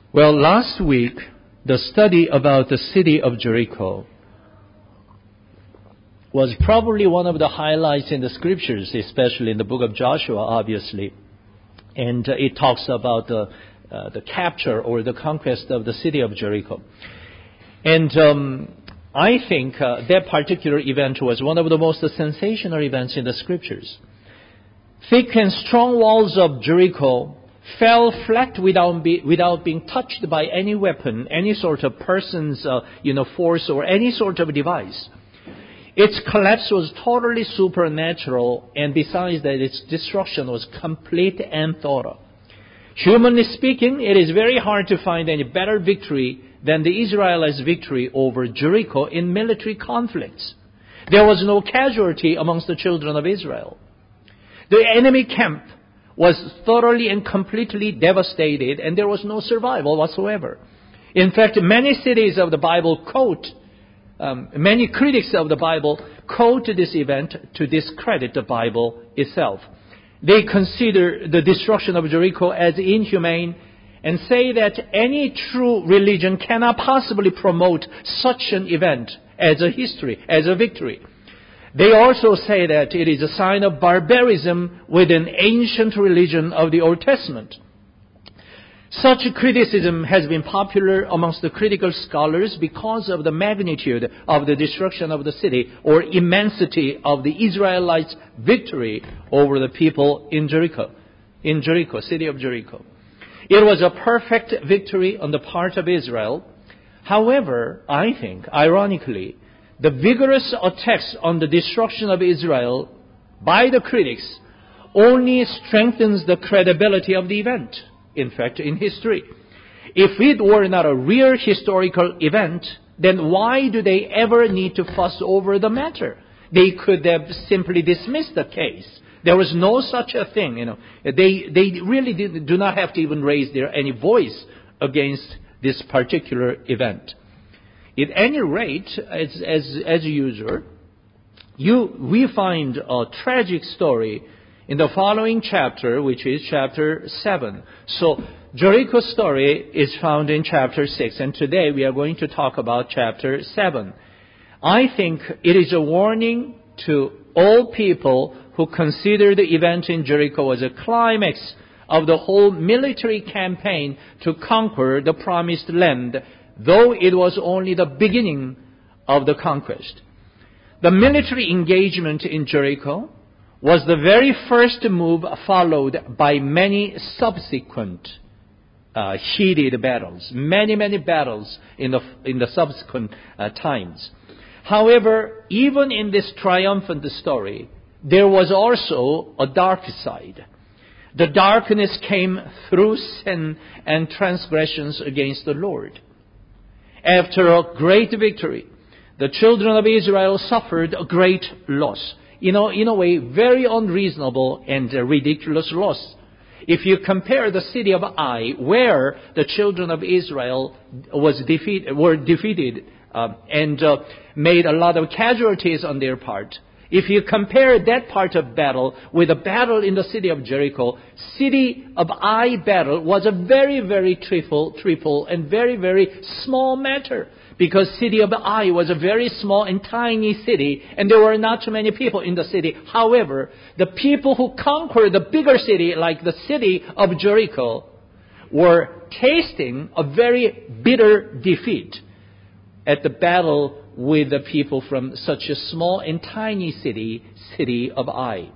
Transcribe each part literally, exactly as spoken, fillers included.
Well, last week, the study about the city of Jericho was probably one of the highlights in the scriptures, especially in the book of Joshua, obviously. And uh, it talks about the, uh, the capture or the conquest of the city of Jericho. And um, I think uh, that particular event was one of the most sensational events in the scriptures. Thick and strong walls of Jericho fell flat without, be, without being touched by any weapon, any sort of person's uh, you know, force or any sort of device. Its collapse was totally supernatural, and besides that, its destruction was complete and thorough. Humanly speaking, it is very hard to find any better victory than the Israelites' victory over Jericho in military conflicts. There was no casualty amongst the children of Israel. The enemy camp was thoroughly and completely devastated, and there was no survival whatsoever. In fact, many cities of the Bible quote, um, many critics of the Bible quote this event to discredit the Bible itself. They consider the destruction of Jericho as inhumane and say that any true religion cannot possibly promote such an event as a history, as a victory. They also say that it is a sign of barbarism with an ancient religion of the Old Testament. Such criticism has been popular amongst the critical scholars because of the magnitude of the destruction of the city or immensity of the Israelites' victory over the people in Jericho, in Jericho, city of Jericho. It was a perfect victory on the part of Israel. However, I think, ironically, the vigorous attacks on the destruction of Israel by the critics only strengthens the credibility of the event, in fact, in history. If it were not a real historical event, then why do they ever need to fuss over the matter? They could have simply dismissed the case. There was no such a thing, you know. They they really did, do not have to even raise their any voice against this particular event. At any rate, as as as usual, you we find a tragic story in the following chapter, which is chapter seven. So Jericho's story is found in chapter six, and today we are going to talk about chapter seven. I think it is a warning to all people who consider the event in Jericho as a climax of the whole military campaign to conquer the promised land, though it was only the beginning of the conquest. The military engagement in Jericho was the very first move followed by many subsequent uh, heated battles, many, many battles in the, in the subsequent uh, times. However, even in this triumphant story, there was also a dark side. The darkness came through sin and transgressions against the Lord. After a great victory, the children of Israel suffered a great loss. You know, in a way, very unreasonable and ridiculous loss. If you compare the city of Ai, where the children of Israel was defeat, were defeated uh, and uh, made a lot of casualties on their part, if you compare that part of battle with a battle in the city of Jericho, city of Ai battle was a very, very trivial, trivial and very, very small matter. Because city of Ai was a very small and tiny city, and there were not too many people in the city. However, the people who conquered the bigger city, like the city of Jericho, were tasting a very bitter defeat at the battle with the people from such a small and tiny city, city of Ai.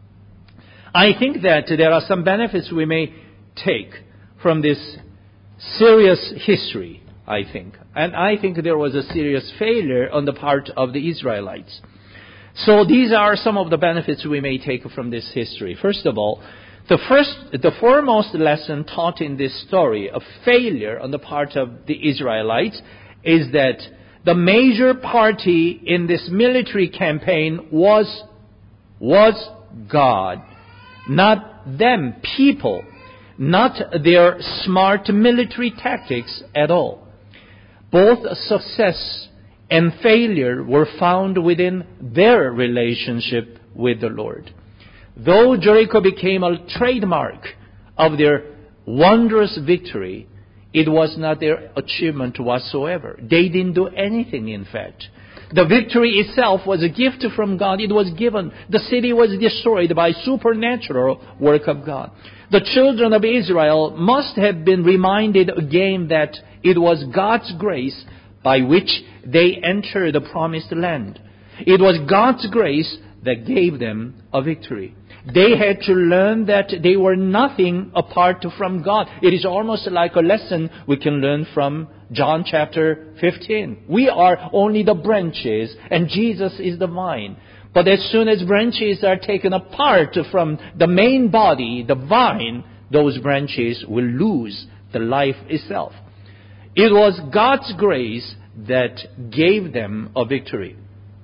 I think that there are some benefits we may take from this serious history, I think. And I think there was a serious failure on the part of the Israelites. So these are some of the benefits we may take from this history. First of all, the first, the foremost lesson taught in this story of failure on the part of the Israelites is that the major party in this military campaign was, was God, not them, people, not their smart military tactics at all. Both success and failure were found within their relationship with the Lord. Though Jericho became a trademark of their wondrous victory, It was not their achievement whatsoever. They didn't do anything, in fact. The victory itself was a gift from God. It was given. The city was destroyed by supernatural work of God. The children of Israel must have been reminded again that it was God's grace by which they entered the promised land. It was God's grace that gave them a victory. They had to learn that they were nothing apart from God. It is almost like a lesson we can learn from John chapter fifteen. We are only the branches and Jesus is the vine. But as soon as branches are taken apart from the main body, the vine, those branches will lose the life itself. It was God's grace that gave them a victory.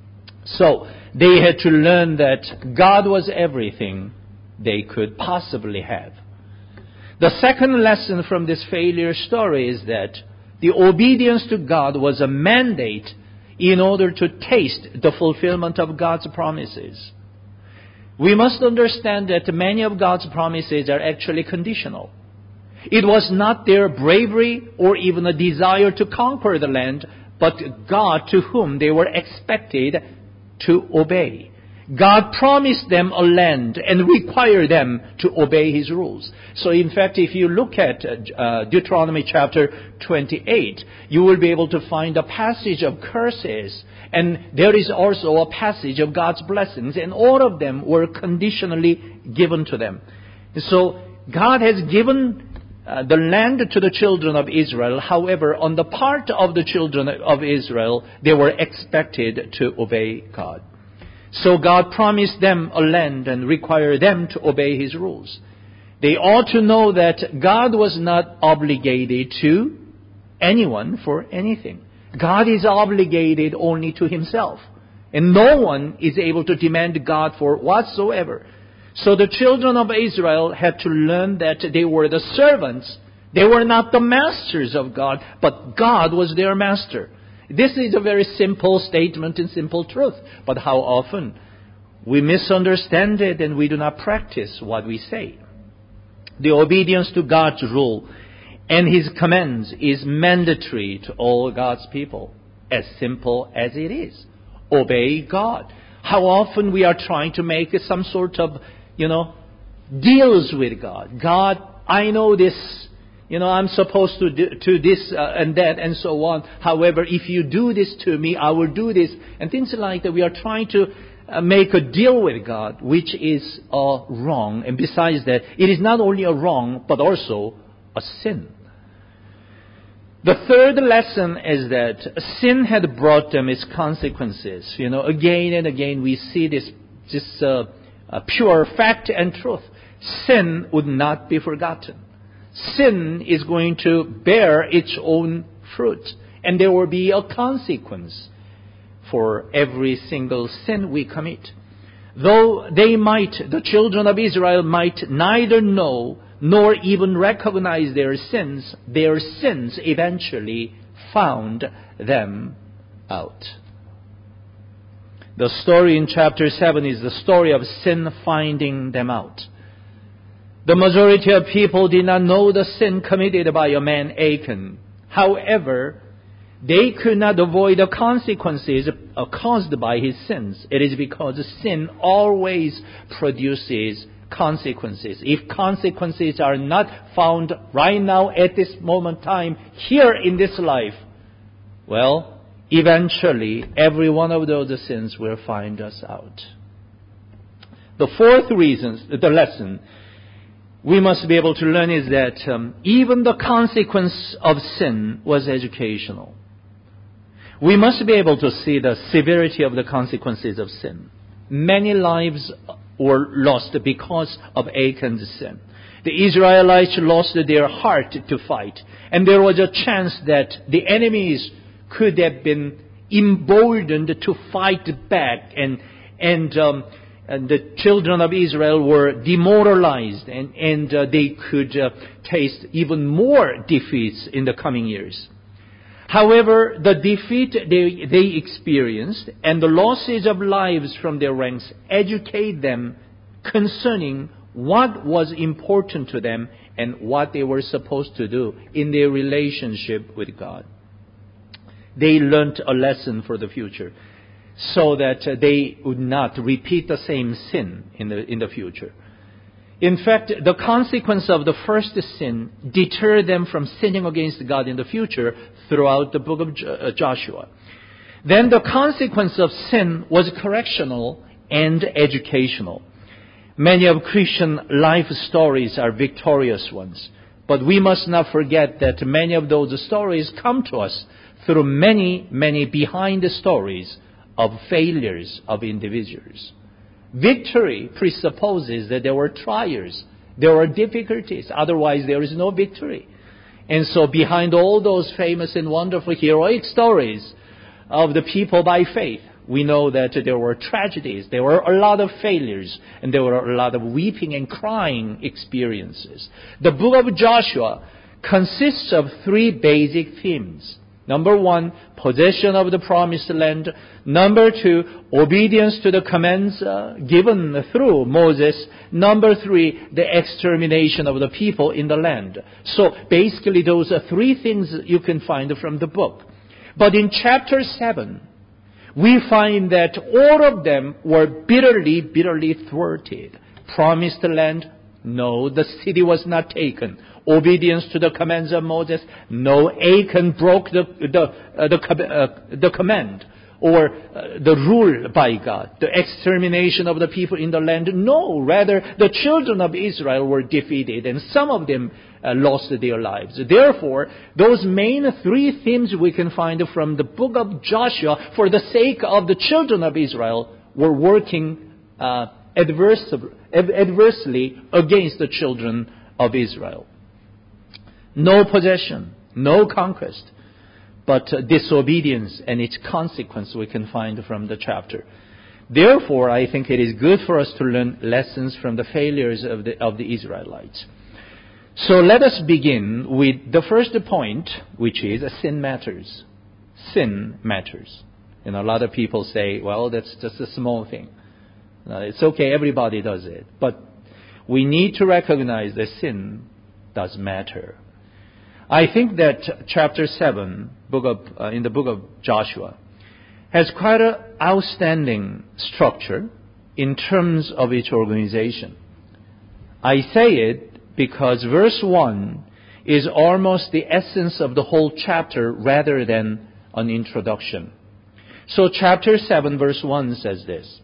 So they had to learn that God was everything they could possibly have. The second lesson from this failure story is that the obedience to God was a mandate in order to taste the fulfillment of God's promises. We must understand that many of God's promises are actually conditional. It was not their bravery or even a desire to conquer the land, but God to whom they were expected to obey. God promised them a land and required them to obey His rules. So in fact, if you look at uh, Deuteronomy chapter twenty-eight, you will be able to find a passage of curses. And there is also a passage of God's blessings. And all of them were conditionally given to them. So God has given uh, the land to the children of Israel. However, on the part of the children of Israel, they were expected to obey God. So God promised them a land and required them to obey His rules. They ought to know that God was not obligated to anyone for anything. God is obligated only to Himself. And no one is able to demand God for whatsoever. So the children of Israel had to learn that they were the servants. They were not the masters of God, but God was their master. This is a very simple statement and simple truth. But how often we misunderstand it and we do not practice what we say. The obedience to God's rule and His commands is mandatory to all God's people. As simple as it is. Obey God. How often we are trying to make some sort of, you know, deals with God. God, I know this. You know, I'm supposed to do to this uh, and that and so on. However, if you do this to me, I will do this. And things like that. We are trying to uh, make a deal with God, which is uh, wrong. And besides that, it is not only a wrong, but also a sin. The third lesson is that sin had brought them its consequences. You know, again and again we see this, this uh, uh, pure fact and truth. Sin would not be forgotten. Sin is going to bear its own fruit. And there will be a consequence for every single sin we commit. Though they might, the children of Israel might neither know nor even recognize their sins, their sins eventually found them out. The story in chapter seven is the story of sin finding them out. The majority of people did not know the sin committed by a man Achan. However, they could not avoid the consequences caused by his sins. It is because sin always produces consequences. If consequences are not found right now at this moment in time, here in this life, well, eventually every one of those sins will find us out. The fourth reason, the lesson we must be able to learn is that um, even the consequence of sin was educational. We must be able to see the severity of the consequences of sin. Many lives were lost because of Achan's sin. The Israelites lost their heart to fight. And there was a chance that the enemies could have been emboldened to fight back. And, and, um, and the children of Israel were demoralized. And, and uh, they could uh, taste even more defeats in the coming years. However, the defeat they, they experienced and the losses of lives from their ranks educate them concerning what was important to them and what they were supposed to do in their relationship with God. They learned a lesson for the future so that uh, they would not repeat the same sin in the, in the future. In fact, the consequence of the first sin deterred them from sinning against God in the future throughout the book of Joshua. Then the consequence of sin was correctional and educational. Many of Christian life stories are victorious ones, but we must not forget that many of those stories come to us through many, many behind the stories of failures of individuals. Victory presupposes that there were trials, there were difficulties, otherwise there is no victory. And so behind all those famous and wonderful heroic stories of the people by faith, we know that there were tragedies, there were a lot of failures, and there were a lot of weeping and crying experiences. The book of Joshua consists of three basic themes. Number one, possession of the promised land. Number two, obedience to the commands uh, given through Moses. Number three, the extermination of the people in the land. So basically those are three things you can find from the book. But in chapter seven, we find that all of them were bitterly, bitterly thwarted. Promised land? No, the city was not taken. Obedience to the commands of Moses? No, Achan broke the the uh, the, uh, the command or uh, the rule by God. The extermination of the people in the land? No, rather the children of Israel were defeated and some of them uh, lost their lives. Therefore, those main three themes we can find from the book of Joshua for the sake of the children of Israel were working uh, adverse, adversely against the children of Israel. No possession, no conquest, but uh, disobedience and its consequence we can find from the chapter. Therefore, I think it is good for us to learn lessons from the failures of the, of the Israelites. So let us begin with the first point, which is uh, sin matters. Sin matters. You know, a lot of people say, well, that's just a small thing. Uh, it's okay, everybody does it. But we need to recognize that sin does matter. I think that chapter seven, book of, uh, in the book of Joshua, has quite an outstanding structure in terms of its organization. I say it because verse one is almost the essence of the whole chapter rather than an introduction. So chapter seven, verse one says this: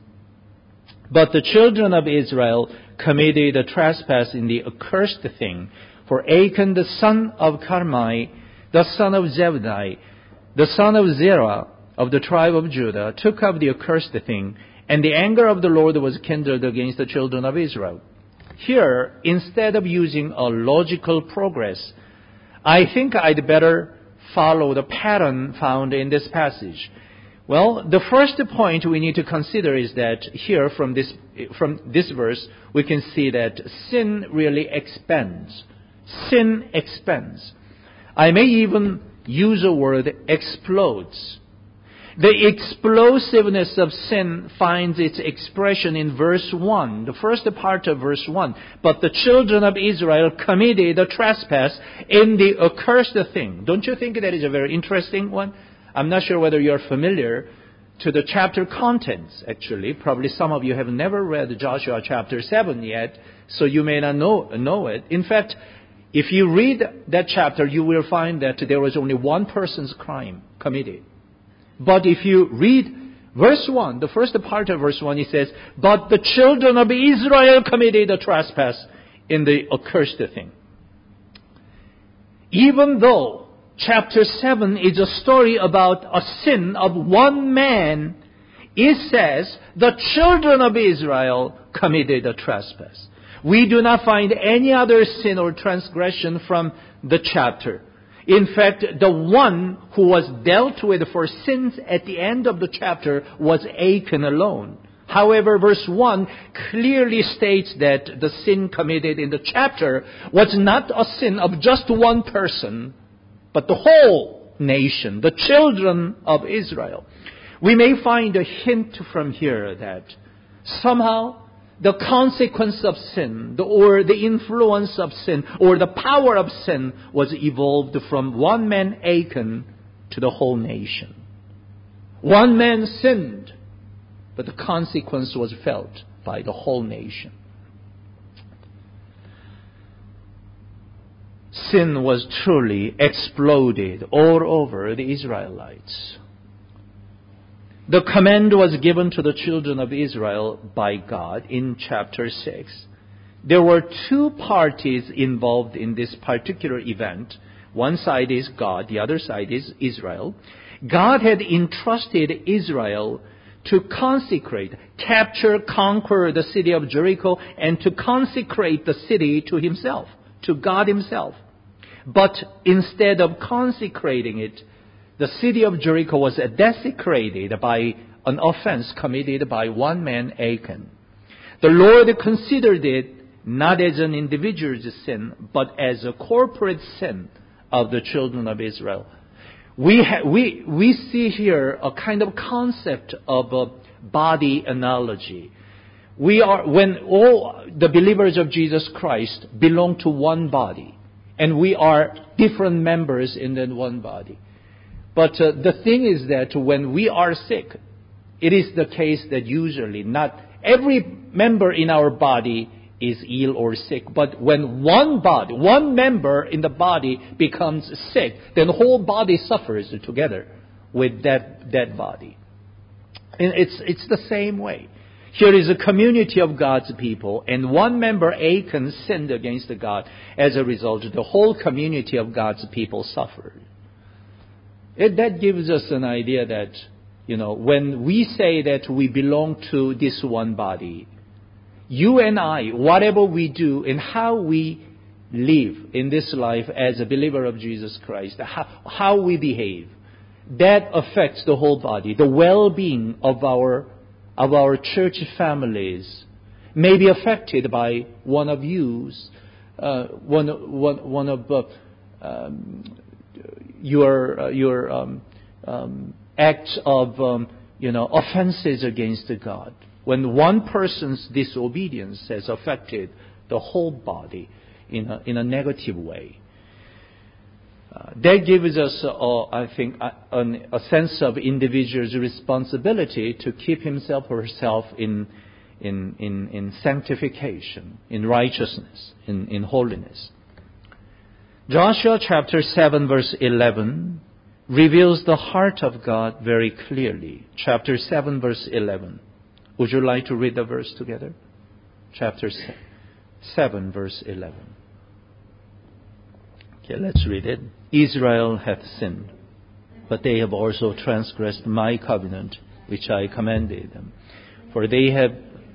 But the children of Israel committed a trespass in the accursed thing. For Achan, the son of Carmi, the son of Zebdi, the son of Zerah, of the tribe of Judah, took up the accursed thing, and the anger of the Lord was kindled against the children of Israel. Here, instead of using a logical progress, I think I'd better follow the pattern found in this passage. Well, the first point we need to consider is that here from this, from this verse, we can see that sin really expands. Sin expands. I may even use a word, explodes. The explosiveness of sin finds its expression in verse one, the first part of verse one. But the children of Israel committed a trespass in the accursed thing. Don't you think that is a very interesting one? I'm not sure whether you're familiar to the chapter contents, actually. Probably some of you have never read Joshua chapter seven yet, so you may not know, know it. In fact, if you read that chapter, you will find that there was only one person's crime committed. But if you read verse one, the first part of verse one, it says, But the children of Israel committed a trespass in the accursed thing. Even though chapter seven is a story about a sin of one man, it says, the children of Israel committed a trespass. We do not find any other sin or transgression from the chapter. In fact, the one who was dealt with for sins at the end of the chapter was Achan alone. However, verse one clearly states that the sin committed in the chapter was not a sin of just one person, but the whole nation, the children of Israel. We may find a hint from here that somehow the consequence of sin, the, or the influence of sin, or the power of sin was evolved from one man, Achan, to the whole nation. One man sinned, but the consequence was felt by the whole nation. Sin was truly exploded all over the Israelites. The command was given to the children of Israel by God in chapter six. There were two parties involved in this particular event. One side is God, the other side is Israel. God had entrusted Israel to consecrate, capture, conquer the city of Jericho, and to consecrate the city to Himself, to God Himself. But instead of consecrating it, the city of Jericho was desecrated by an offense committed by one man, Achan. The Lord considered it not as an individual's sin, but as a corporate sin of the children of Israel. We ha- we we see here a kind of concept of a body analogy. We are, when all the believers of Jesus Christ belong to one body, and we are different members in that one body. But uh, the thing is that when we are sick, it is the case that usually not every member in our body is ill or sick. But when one body, one member in the body becomes sick, then the whole body suffers together with that, that body. And it's, it's the same way. Here is a community of God's people, and one member, Achan, sinned against God. As a result, the whole community of God's people suffered. It, that gives us an idea that, you know, when we say that we belong to this one body, you and I, whatever we do and how we live in this life as a believer of Jesus Christ, how, how we behave, that affects the whole body. The well-being of our of our church families may be affected by one of you's, uh, one, one, one of uh, um, your uh, your um, um, acts of um, you know offenses against God. When one person's disobedience has affected the whole body in a, in a negative way. Uh, that gives us, uh, I think, a, a sense of individual's responsibility to keep himself or herself in, in, in, in sanctification, in righteousness, in, in holiness. Joshua chapter seven verse eleven reveals the heart of God very clearly. Chapter seven verse eleven. Would you like to read the verse together? Chapter seven verse eleven. Okay, let's read it. Israel hath sinned, but they have also transgressed my covenant, which I commanded them. For they have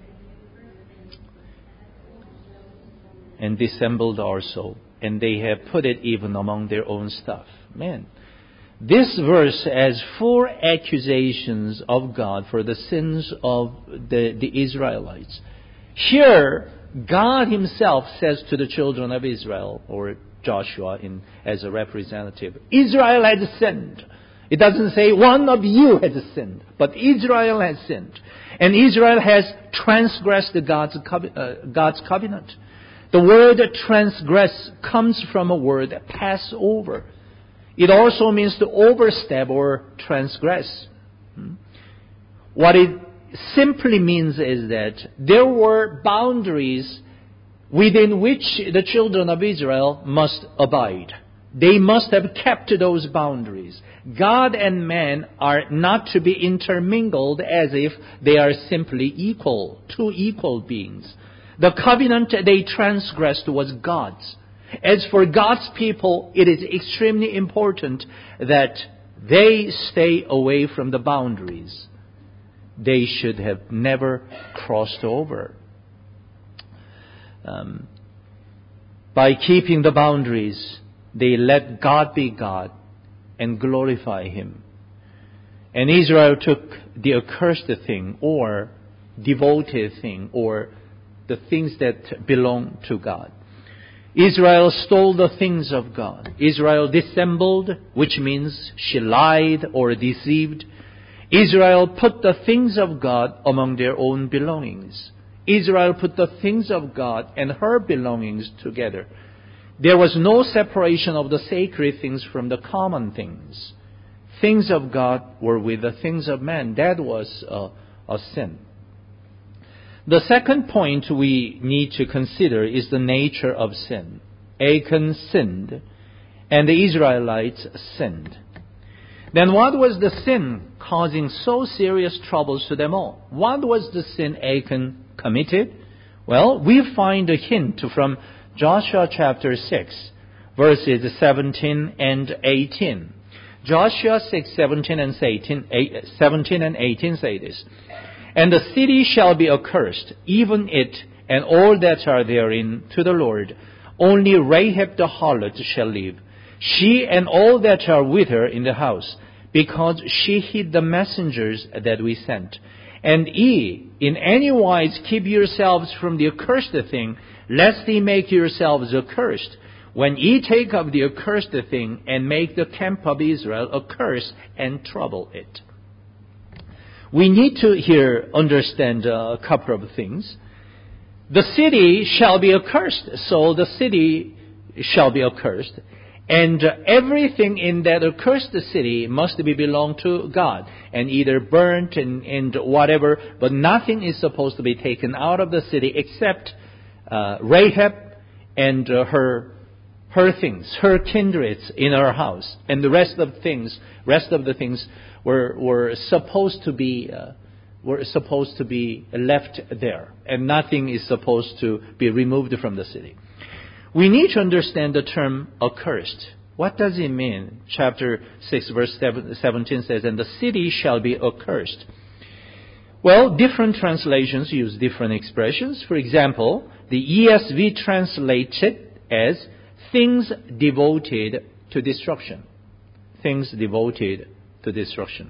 and dissembled also, and they have put it even among their own stuff. Man, this verse has four accusations of God for the sins of the, the Israelites. Here, God Himself says to the children of Israel, or Joshua in, as a representative, Israel has sinned. It doesn't say one of you has sinned, but Israel has sinned. And Israel has transgressed God's, uh, God's covenant. The word transgress comes from a word pass over. It also means to overstep or transgress. What it simply means is that there were boundaries within which the children of Israel must abide. They must have kept those boundaries. God and man are not to be intermingled as if they are simply equal, two equal beings. The covenant they transgressed was God's. As for God's people, it is extremely important that they stay away from the boundaries they should have never crossed over. Um, by keeping the boundaries, they let God be God and glorify Him. And Israel took the accursed thing or devoted thing or the things that belong to God. Israel stole the things of God. Israel dissembled, which means she lied or deceived. Israel put the things of God among their own belongings. Israel put the things of God and her belongings together. There was no separation of the sacred things from the common things. Things of God were with the things of man. That was a, a sin. The second point we need to consider is the nature of sin. Achan sinned, and the Israelites sinned. Then what was the sin causing so serious troubles to them all? What was the sin Achan committed? Well, we find a hint from Joshua chapter six, verses seventeen and eighteen. Joshua six, seventeen and eighteen, seventeen and eighteen say this. And the city shall be accursed, even it and all that are therein, to the Lord. Only Rahab the harlot shall live, she and all that are with her in the house, because she hid the messengers that we sent. And ye, in any wise, keep yourselves from the accursed thing, lest ye make yourselves accursed, when ye take up the accursed thing, and make the camp of Israel accursed, and trouble it. We need to here understand a couple of things. The city shall be accursed, so the city shall be accursed. And everything in that accursed city must be belong to God, and either burnt and, and whatever, but nothing is supposed to be taken out of the city except uh, Rahab and uh, her her things, her kindreds in her house, and the rest of things, rest of the things were were supposed to be uh, were supposed to be left there, and nothing is supposed to be removed from the city. We need to understand the term accursed. What does it mean? Chapter six, verse seventeen says, and the city shall be accursed. Well, different translations use different expressions. For example, the E S V translates it as things devoted to destruction. Things devoted to destruction.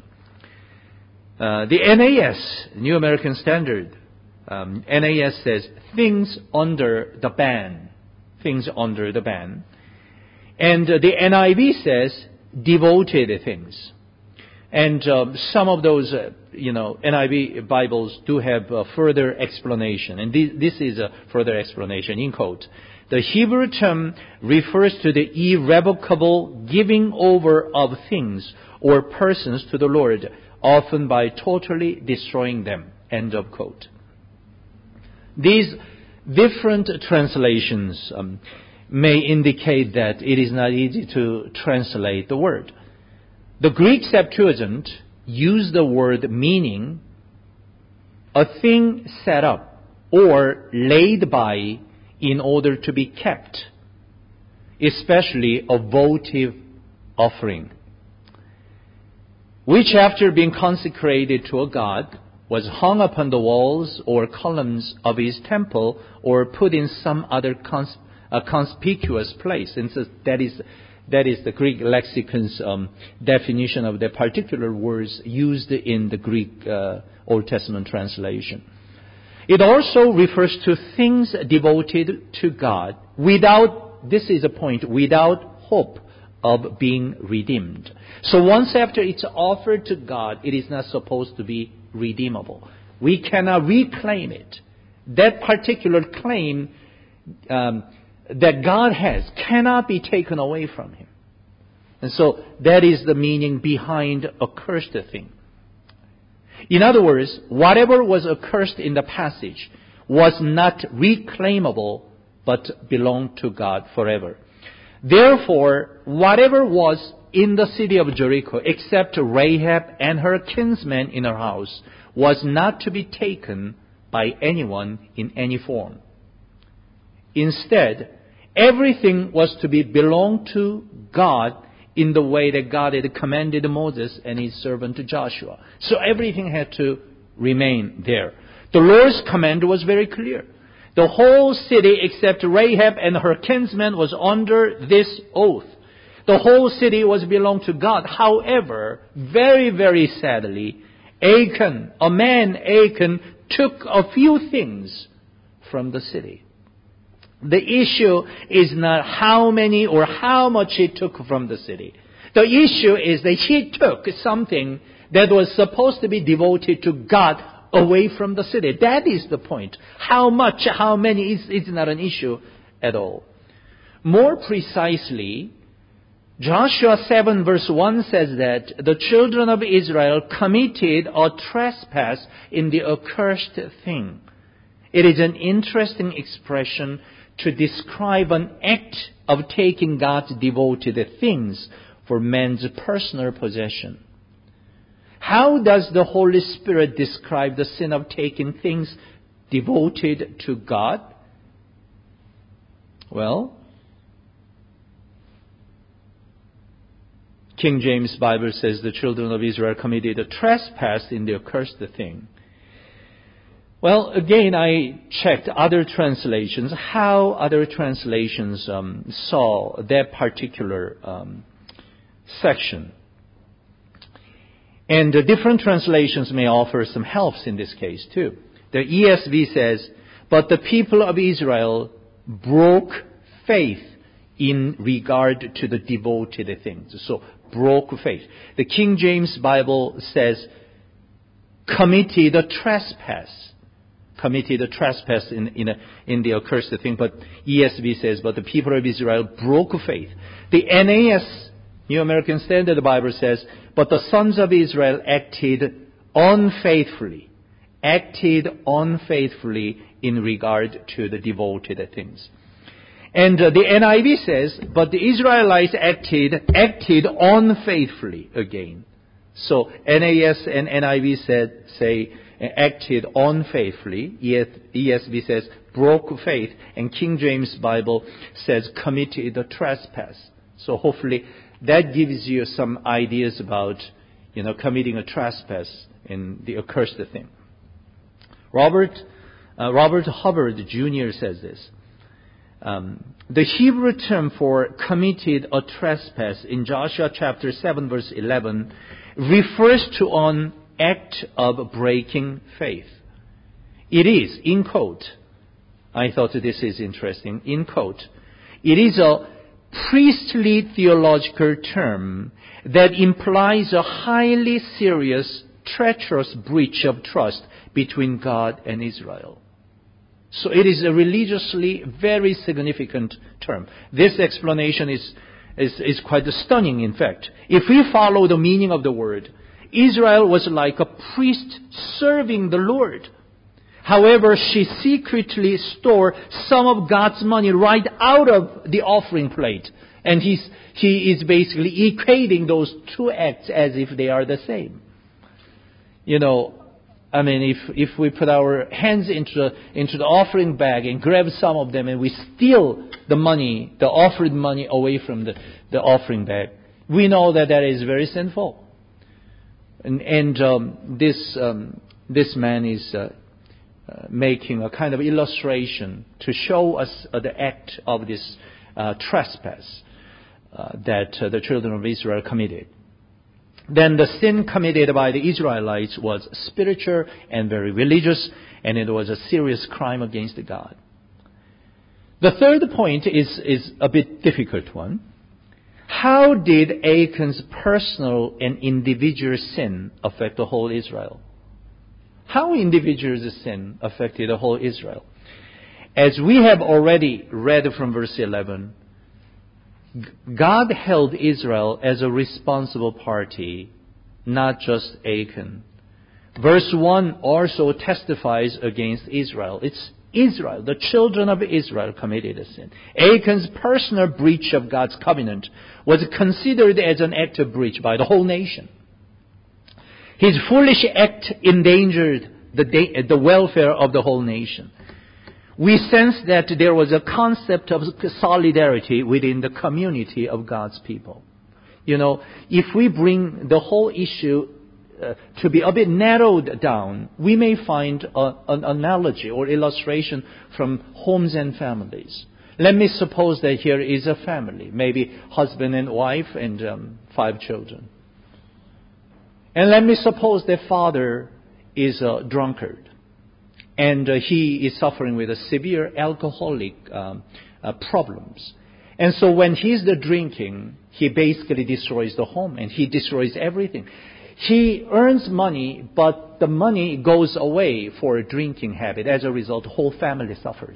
Uh, the N A S, New American Standard, um, N A S says things under the ban. Things under the ban. And uh, the N I V says devoted things. And um, some of those, uh, you know, N I V Bibles do have a further explanation. And this, this is a further explanation in quote. The Hebrew term refers to the irrevocable giving over of things or persons to the Lord, often by totally destroying them. End of quote. These different translations um, may indicate that it is not easy to translate the word. The Greek Septuagint used the word meaning a thing set up or laid by in order to be kept, especially a votive offering, which after being consecrated to a god was hung upon the walls or columns of his temple or put in some other cons- uh, conspicuous place. And so that is that is the Greek lexicon's um, definition of the particular words used in the Greek uh, Old Testament translation. It also refers to things devoted to God without, this is a point, without hope of being redeemed. So once after it's offered to God, it is not supposed to be redeemable. We cannot reclaim it. That particular claim um, that God has cannot be taken away from Him. And so that is the meaning behind accursed thing. In other words, whatever was accursed in the passage was not reclaimable, but belonged to God forever. Therefore, whatever was in the city of Jericho, except Rahab and her kinsmen in her house, was not to be taken by anyone in any form. Instead, everything was to be belong to God in the way that God had commanded Moses and his servant Joshua. So everything had to remain there. The Lord's command was very clear. The whole city except Rahab and her kinsmen was under this oath. The whole city was belonged to God. However, very, very sadly, Achan, a man Achan, took a few things from the city. The issue is not how many or how much he took from the city. The issue is that he took something that was supposed to be devoted to God away from the city. That is the point. How much, how many is, is not an issue at all. More precisely, Joshua seven verse one says that the children of Israel committed a trespass in the accursed thing. It is an interesting expression to describe an act of taking God's devoted things for man's personal possession. How does the Holy Spirit describe the sin of taking things devoted to God? Well, King James Bible says the children of Israel committed a trespass in the accursed thing. Well, again, I checked other translations, how other translations um, saw that particular um, section. And the different translations may offer some helps in this case too. The E S V says, but the people of Israel broke faith in regard to the devoted things. So, broke faith. The King James Bible says, committed a trespass. Committed a trespass in, in, a, in the accursed thing. But E S V says, but the people of Israel broke faith. The N A S, New American Standard Bible says, but the sons of Israel acted unfaithfully. Acted unfaithfully in regard to the devoted things. And uh, the N I V says, but the Israelites acted, acted unfaithfully again. So N A S and N I V said, say, acted unfaithfully. E S V says, broke faith. And King James Bible says, committed a trespass. So hopefully that gives you some ideas about, you know, committing a trespass in the accursed thing. Robert, uh, Robert Hubbard Junior says this. Um, the Hebrew term for committed a trespass in Joshua chapter seven verse eleven refers to an act of breaking faith. It is, in quote, I thought this is interesting, in quote, it is a priestly theological term that implies a highly serious, treacherous breach of trust between God and Israel. So it is a religiously very significant term. This explanation is, is, is quite stunning, in fact. If we follow the meaning of the word, Israel was like a priest serving the Lord. However, she secretly stored some of God's money right out of the offering plate. And he's, he is basically equating those two acts as if they are the same. You know, I mean, if, if we put our hands into the, into the offering bag and grab some of them and we steal the money, the offered money away from the, the offering bag, we know that that is very sinful. And, and um, this, um, this man is uh, uh, making a kind of illustration to show us uh, the act of this uh, trespass uh, that uh, the children of Israel committed. Then the sin committed by the Israelites was spiritual and very religious, and it was a serious crime against God. The third point is, is a bit difficult one. How did Achan's personal and individual sin affect the whole Israel? How individual sin affected the whole Israel? As we have already read from verse eleven, God held Israel as a responsible party, not just Achan. Verse one also testifies against Israel. It's Israel, the children of Israel committed a sin. Achan's personal breach of God's covenant was considered as an act of breach by the whole nation. His foolish act endangered the, de- the welfare of the whole nation. We sense that there was a concept of solidarity within the community of God's people. You know, if we bring the whole issue uh, to be a bit narrowed down, we may find a, an analogy or illustration from homes and families. Let me suppose that here is a family, maybe husband and wife and um, five children. And let me suppose that father is a drunkard. And uh, he is suffering with a severe alcoholic um, uh, problems. And so when he's the drinking, he basically destroys the home and he destroys everything. He earns money, but the money goes away for a drinking habit. As a result, the whole family suffers.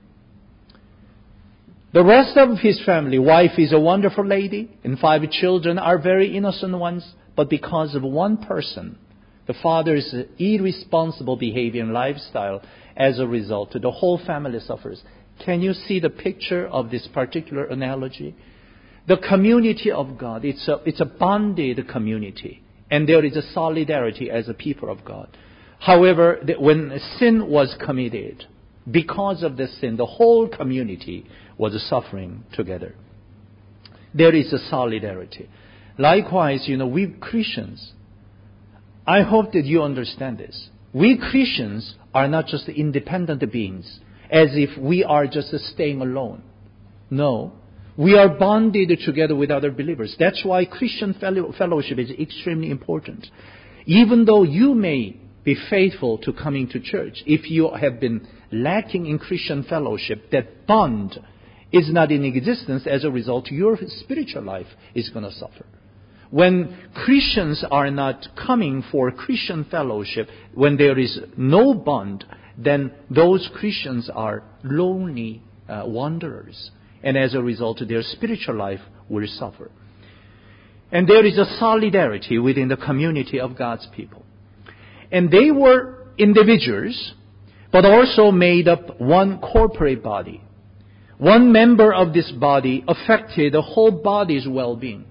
The rest of his family, wife is a wonderful lady, and five children are very innocent ones, but because of one person, the father's irresponsible behavior and lifestyle, as a result, the whole family suffers. Can you see the picture of this particular analogy? The community of God, it's a, it's a bonded community, and there is a solidarity as a people of God. However, when sin was committed, because of the sin, the whole community was suffering together. There is a solidarity. Likewise, you know, we Christians, I hope that you understand this. We Christians are not just independent beings, as if we are just staying alone. No. We are bonded together with other believers. That's why Christian fellowship is extremely important. Even though you may be faithful to coming to church, if you have been lacking in Christian fellowship, that bond is not in existence. As a result, your spiritual life is going to suffer. When Christians are not coming for Christian fellowship, when there is no bond, then those Christians are lonely uh, wanderers. And as a result, their spiritual life will suffer. And there is a solidarity within the community of God's people. And they were individuals, but also made up one corporate body. One member of this body affected the whole body's well-being.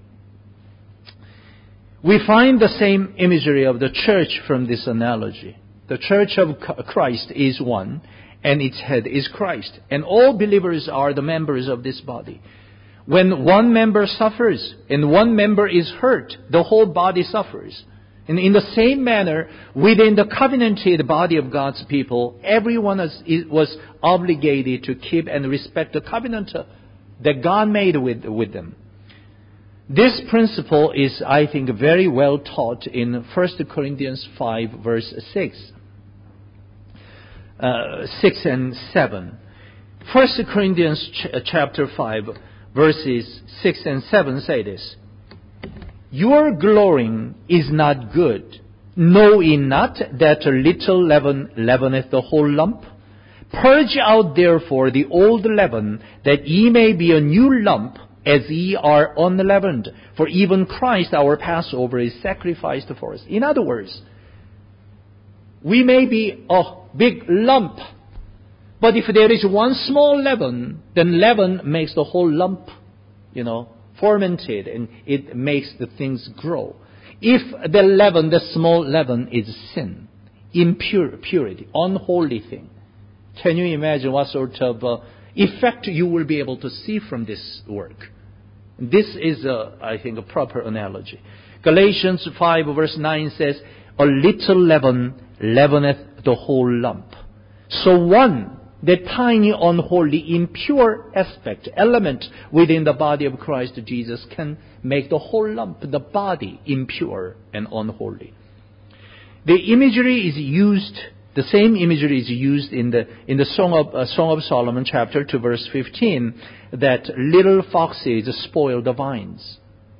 We find the same imagery of the church from this analogy. The church of Christ is one, and its head is Christ. And all believers are the members of this body. When one member suffers and one member is hurt, the whole body suffers. And in the same manner, within the covenanted body of God's people, everyone was obligated to keep and respect the covenant that God made with, with them. This principle is, I think, very well taught in First Corinthians five, verse six. Uh, six and seven. First Corinthians ch- chapter five, verses six and seven say this. Your glorying is not good. Know ye not that a little leaven leaveneth the whole lump? Purge out therefore the old leaven, that ye may be a new lump, as ye are unleavened. For even Christ our Passover is sacrificed for us. In other words, we may be a big lump, but if there is one small leaven, then leaven makes the whole lump, you know, fermented, and it makes the things grow. If the leaven, the small leaven, is sin, impurity, unholy thing, can you imagine what sort of uh, effect you will be able to see from this work? This is, a, I think, a proper analogy. Galatians five, verse nine says, a little leaven leaveneth the whole lump. So one, the tiny, unholy, impure aspect, element within the body of Christ Jesus can make the whole lump, the body, impure and unholy. The imagery is used, the same imagery is used in the in the Song of uh, Song of Solomon, chapter two, verse fifteen, that little foxes spoil the vines.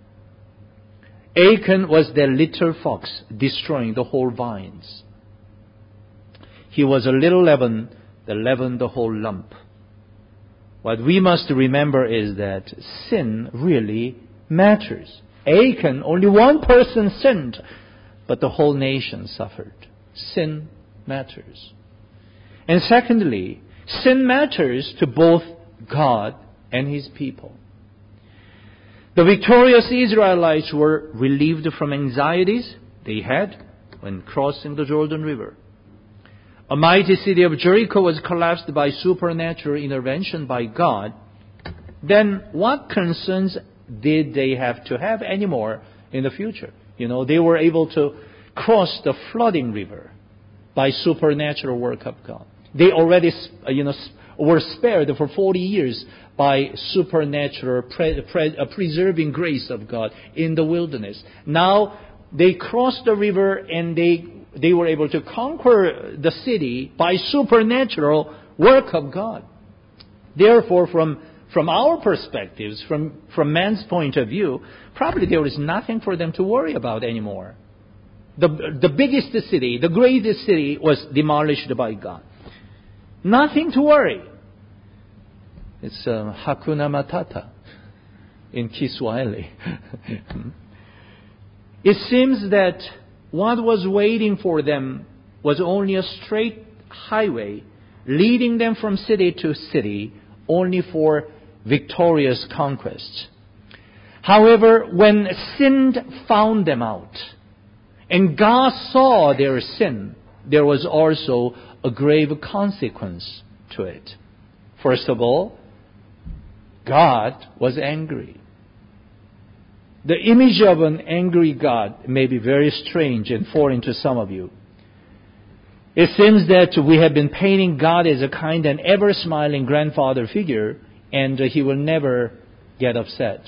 Achan was the little fox destroying the whole vines. He was a little leaven that leavened the whole lump. What we must remember is that sin really matters. Achan, only one person sinned, but the whole nation suffered. Sin matters. And secondly, sin matters to both God and His people. The victorious Israelites were relieved from anxieties they had when crossing the Jordan River. A mighty city of Jericho was collapsed by supernatural intervention by God. Then what concerns did they have to have anymore in the future? You know, they were able to cross the flooding river by supernatural work of God. They already, you know, were spared for forty years by supernatural pre- pre- preserving grace of God in the wilderness. Now they crossed the river and they they were able to conquer the city by supernatural work of God. Therefore, from from our perspectives, from from man's point of view, probably there is nothing for them to worry about anymore. The, the biggest city, the greatest city was demolished by God. Nothing to worry. It's uh, Hakuna Matata in Kiswahili. It seems that what was waiting for them was only a straight highway leading them from city to city, only for victorious conquest. However, when sin found them out, and God saw their sin, there was also a grave consequence to it. First of all, God was angry. The image of an angry God may be very strange and foreign to some of you. It seems that we have been painting God as a kind and ever-smiling grandfather figure, and He will never get upset.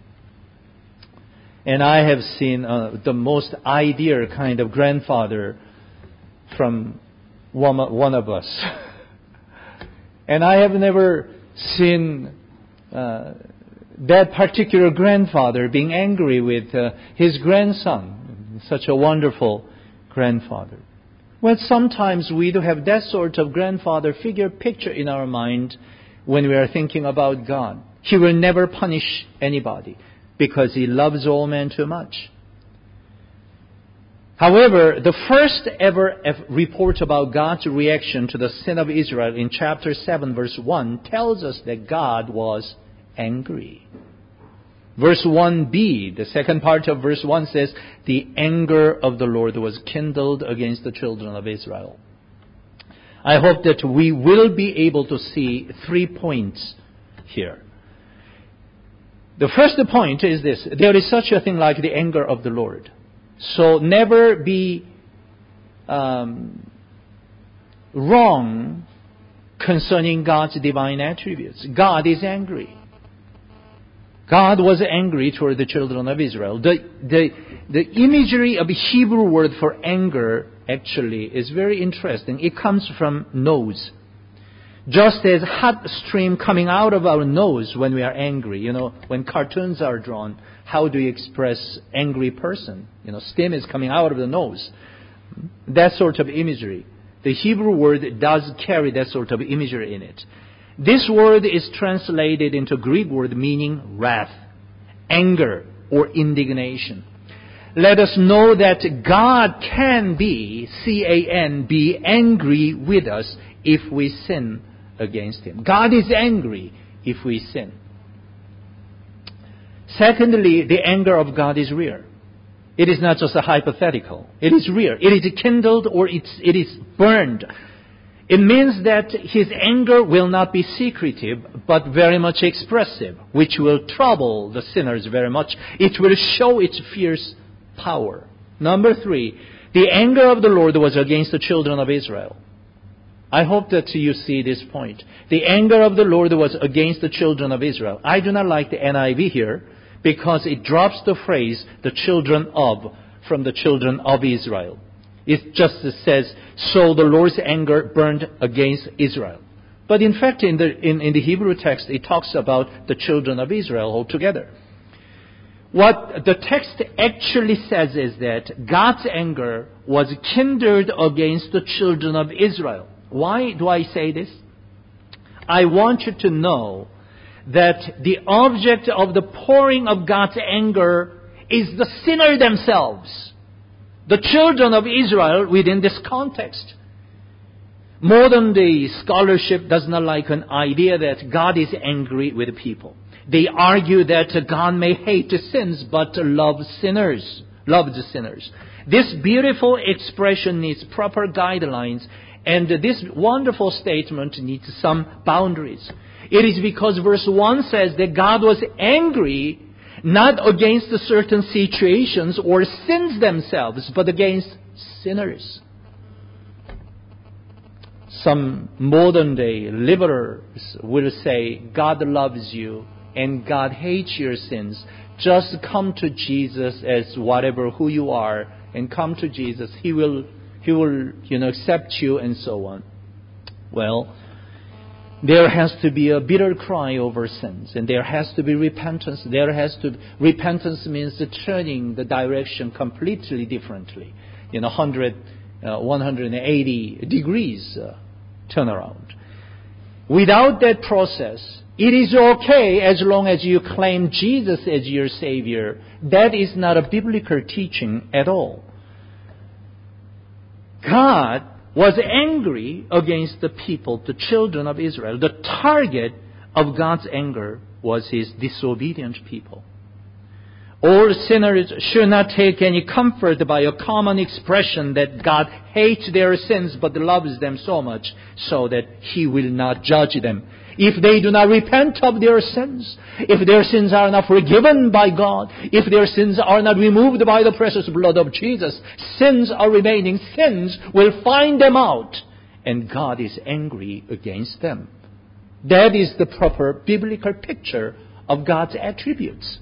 And I have seen uh, the most ideal kind of grandfather from one, one of us. And I have never seen uh, that particular grandfather being angry with uh, his grandson. Such a wonderful grandfather. Well, sometimes we do have that sort of grandfather figure picture in our mind when we are thinking about God. He will never punish anybody because He loves all men too much. However, the first ever report about God's reaction to the sin of Israel in chapter seven, verse one, tells us that God was angry. Verse one b, the second part of verse one says, the anger of the Lord was kindled against the children of Israel. I hope that we will be able to see three points here. The first point is this: there is such a thing like the anger of the Lord. So never be um, wrong concerning God's divine attributes. God is angry. God was angry toward the children of Israel. The, the, the imagery of the Hebrew word for anger actually is very interesting. It comes from nose. Just as hot stream coming out of our nose when we are angry. You know, when cartoons are drawn, how do you express angry person? You know, steam is coming out of the nose. That sort of imagery. The Hebrew word does carry that sort of imagery in it. This word is translated into Greek word meaning wrath, anger, or indignation. Let us know that God can be, C A N, be angry with us if we sin against Him. God is angry if we sin. Secondly, the anger of God is real. It is not just a hypothetical. It is real. It is kindled or it's, it is burned. It means that His anger will not be secretive, but very much expressive, which will trouble the sinners very much. It will show its fierce power. Number three, the anger of the Lord was against the children of Israel. I hope that you see this point. The anger of the Lord was against the children of Israel. I do not like the N I V here because it drops the phrase, the children of, from the children of Israel. It just says, so the Lord's anger burned against Israel. But in fact, in the, in, in the Hebrew text, it talks about the children of Israel altogether. What the text actually says is that God's anger was kindled against the children of Israel. Why do I say this? I want you to know that the object of the pouring of God's anger is the sinner themselves. The children of Israel within this context. Modern day scholarship does not like an idea that God is angry with people. They argue that God may hate sins but love sinners, love the sinners. This beautiful expression needs proper guidelines, and this wonderful statement needs some boundaries. It is because verse one says that God was angry not against certain situations or sins themselves, but against sinners. Some modern day liberals will say, God loves you and God hates your sins. Just come to Jesus as whatever who you are, and come to Jesus. He will, He will, you know, accept you and so on. Well, there has to be a bitter cry over sins, and there has to be repentance. There has to repentance means the turning the direction completely differently. you know, one hundred, uh, one hundred eighty degrees uh, turnaround. Without that process, it is okay as long as you claim Jesus as your Savior. That is not a biblical teaching at all. God was angry against the people, the children of Israel. The target of God's anger was His disobedient people. All sinners should not take any comfort by a common expression that God hates their sins but loves them so much so that He will not judge them. If they do not repent of their sins, if their sins are not forgiven by God, if their sins are not removed by the precious blood of Jesus, sins are remaining. Sins will find them out, and God is angry against them. That is the proper biblical picture of God's attributes.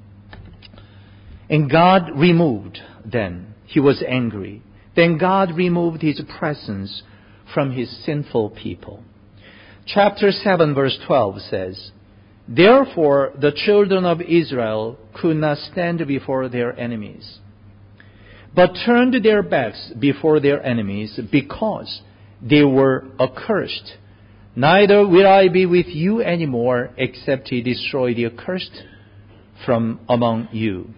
And God removed then. He was angry. Then God removed His presence from His sinful people. Chapter seven verse twelve says, Therefore the children of Israel could not stand before their enemies, but turned their backs before their enemies because they were accursed. Neither will I be with you anymore, except He destroy the accursed from among you.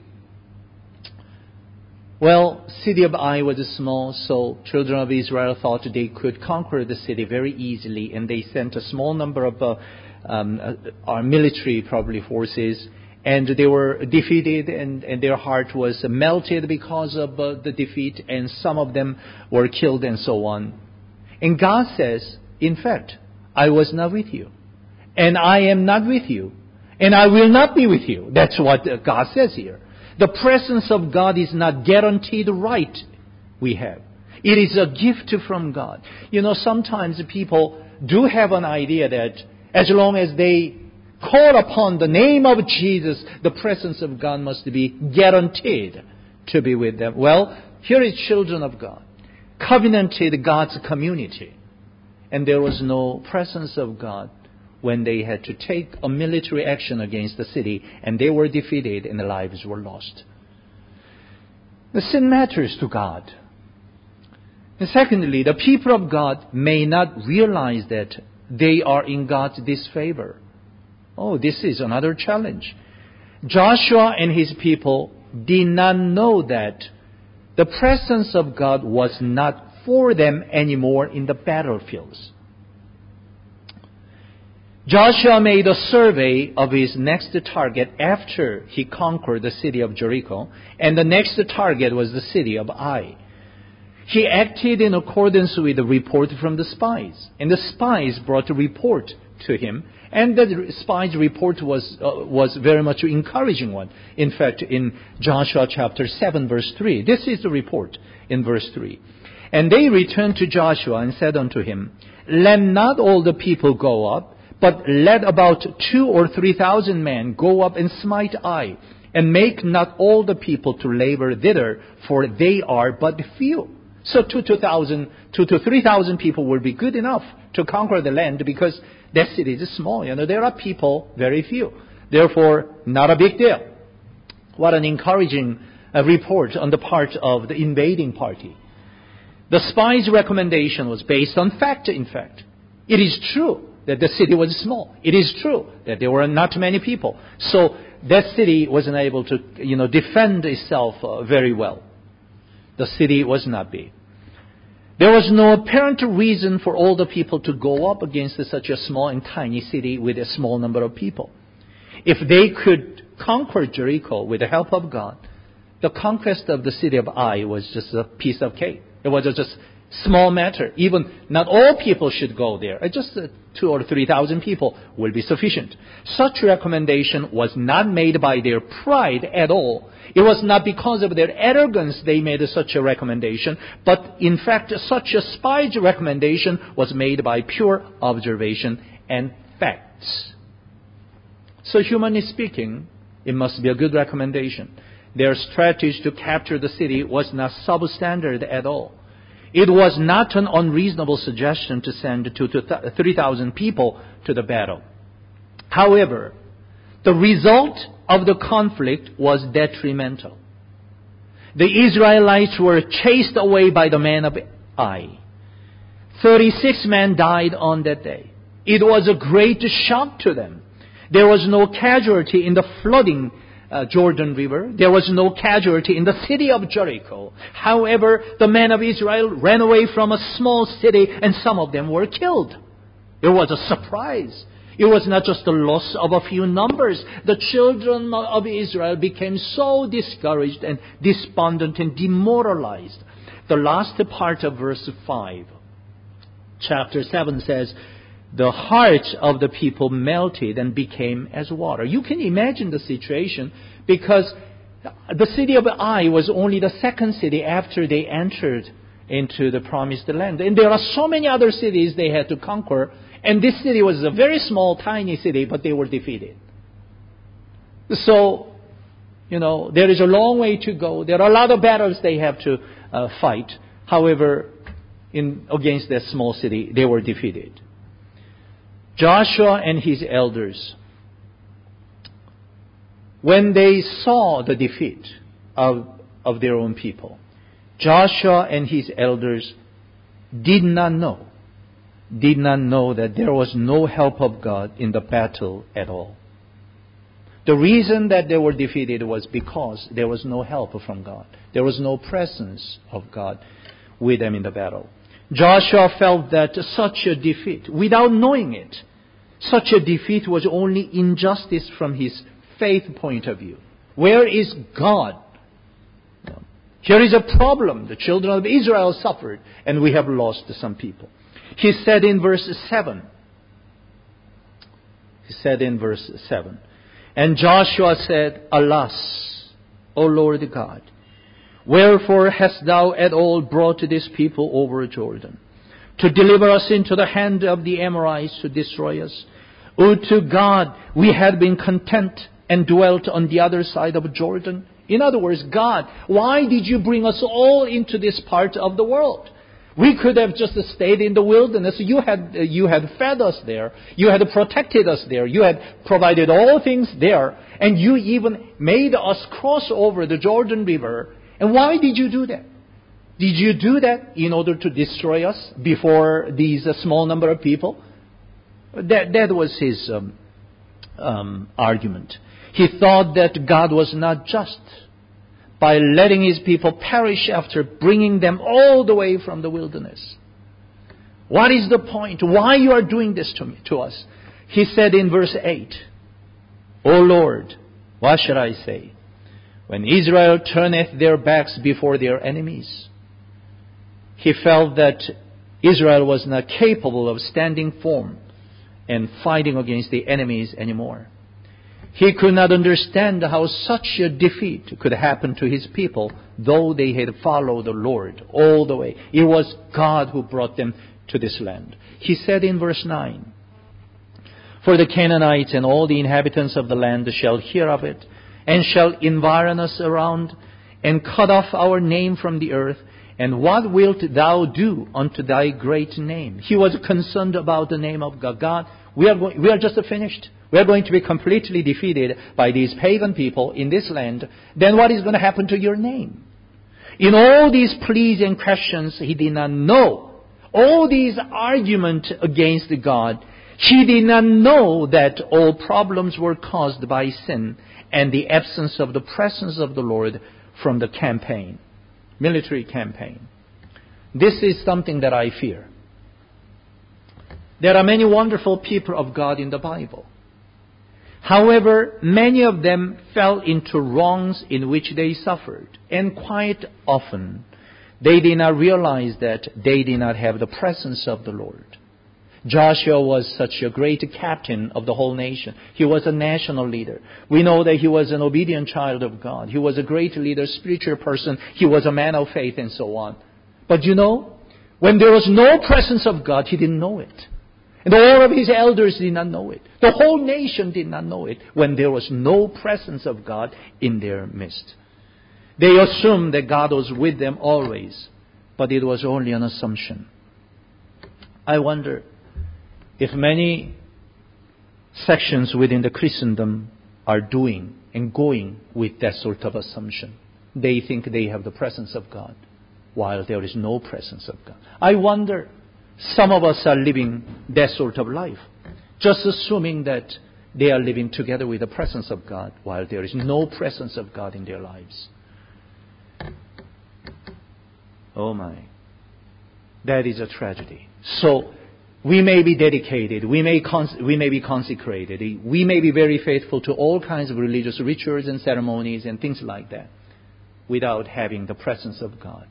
Well, city of Ai was small, so children of Israel thought they could conquer the city very easily, and they sent a small number of uh, um, uh, our military, probably forces, and they were defeated, and, and their heart was melted because of uh, the defeat, and some of them were killed and so on. And God says, in fact, I was not with you, and I am not with you, and I will not be with you. That's what God says here. The presence of God is not guaranteed right we have. It is a gift from God. You know, sometimes people do have an idea that as long as they call upon the name of Jesus, the presence of God must be guaranteed to be with them. Well, here is children of God, covenanted God's community. And there was no presence of God when they had to take a military action against the city, and they were defeated and the lives were lost. The sin matters to God. And secondly, the people of God may not realize that they are in God's disfavor. Oh, this is another challenge. Joshua and his people did not know that the presence of God was not for them anymore in the battlefields. Joshua made a survey of his next target after he conquered the city of Jericho, and the next target was the city of Ai. He acted in accordance with the report from the spies, and the spies brought a report to him, and the spies' report was uh, was very much an encouraging one. In fact, in Joshua chapter seven, verse three, this is the report in verse three. And they returned to Joshua and said unto him, Let not all the people go up, but let about two or three thousand men go up and smite Ai, and make not all the people to labor thither, for they are but few. So two to thousand, two to three thousand people will be good enough to conquer the land, because that city is small. You know, there are people very few. Therefore, not a big deal. What an encouraging uh, report on the part of the invading party. The spies' recommendation was based on fact, in fact. It is true that the city was small. It is true that there were not many people. So that city wasn't able to, you know, defend itself uh, very well. The city was not big. There was no apparent reason for all the people to go up against such a small and tiny city with a small number of people. If they could conquer Jericho with the help of God, the conquest of the city of Ai was just a piece of cake. It was just small matter. Even not all people should go there. Just two or three thousand people will be sufficient. Such recommendation was not made by their pride at all. It was not because of their arrogance they made such a recommendation, but in fact such a spy's recommendation was made by pure observation and facts. So humanly speaking, it must be a good recommendation. Their strategy to capture the city was not substandard at all. It was not an unreasonable suggestion to send two to three thousand people to the battle. However, the result of the conflict was detrimental. The Israelites were chased away by the man of Ai. thirty-six men died on that day. It was a great shock to them. There was no casualty in the flooding uh, Jordan River. There was no casualty in the city of Jericho. However, the men of Israel ran away from a small city and some of them were killed. It was a surprise. It was not just the loss of a few numbers. The children of Israel became so discouraged and despondent and demoralized. The last part of verse five, chapter seven says, the hearts of the people melted and became as water. You can imagine the situation because the city of Ai was only the second city after they entered into the promised land. And there are so many other cities they had to conquer. And this city was a very small, tiny city, but they were defeated. So, you know, there is a long way to go. There are a lot of battles they have to uh, fight. However, in against that small city, they were defeated. Joshua and his elders, when they saw the defeat of, of their own people, Joshua and his elders did not know, did not know that there was no help of God in the battle at all. The reason that they were defeated was because there was no help from God. There was no presence of God with them in the battle. Joshua felt that such a defeat, without knowing it, such a defeat was only injustice from his faith point of view. Where is God? Here is a problem. The children of Israel suffered, and we have lost some people. He said in verse seven, he said in verse seven, and Joshua said, Alas, O Lord God, wherefore hast thou at all brought this people over Jordan, to deliver us into the hand of the Amorites to destroy us? Would to God we had been content and dwelt on the other side of Jordan. In other words, God, why did you bring us all into this part of the world? We could have just stayed in the wilderness. You had, you had fed us there. You had protected us there. You had provided all things there. And you even made us cross over the Jordan River. And why did you do that? Did you do that in order to destroy us before these uh, small number of people? That, that was his um, um, argument. He thought that God was not just by letting his people perish after bringing them all the way from the wilderness. What is the point? Why you are doing this to me, to us? He said in verse eight, O Lord, what shall I say? When Israel turneth their backs before their enemies. He felt that Israel was not capable of standing firm and fighting against the enemies anymore. He could not understand how such a defeat could happen to his people, though they had followed the Lord all the way. It was God who brought them to this land. He said in verse nine, For the Canaanites and all the inhabitants of the land shall hear of it, and shall environ us around, and cut off our name from the earth. And what wilt thou do unto thy great name? He was concerned about the name of God. God, we are, going, we are just finished. We are going to be completely defeated by these pagan people in this land. Then what is going to happen to your name? In all these pleas and questions, he did not know. All these arguments against God, he did not know that all problems were caused by sin and the absence of the presence of the Lord from the campaign, military campaign. This is something that I fear. There are many wonderful people of God in the Bible. However, many of them fell into wrongs in which they suffered. And quite often, they did not realize that they did not have the presence of the Lord. Joshua was such a great captain of the whole nation. He was a national leader. We know that he was an obedient child of God. He was a great leader, spiritual person. He was a man of faith and so on. But you know, when there was no presence of God, he didn't know it. And all of his elders did not know it. The whole nation did not know it when there was no presence of God in their midst. They assumed that God was with them always, but it was only an assumption. I wonder if many sections within the Christendom are doing and going with that sort of assumption. they think they have the presence of God, while there is no presence of God. I wonder, some of us are living that sort of life, just assuming that they are living together with the presence of God, while there is no presence of God in their lives. Oh my. That is a tragedy. So, we may be dedicated, we may, cons- we may be consecrated, we may be very faithful to all kinds of religious rituals and ceremonies and things like that, without having the presence of God.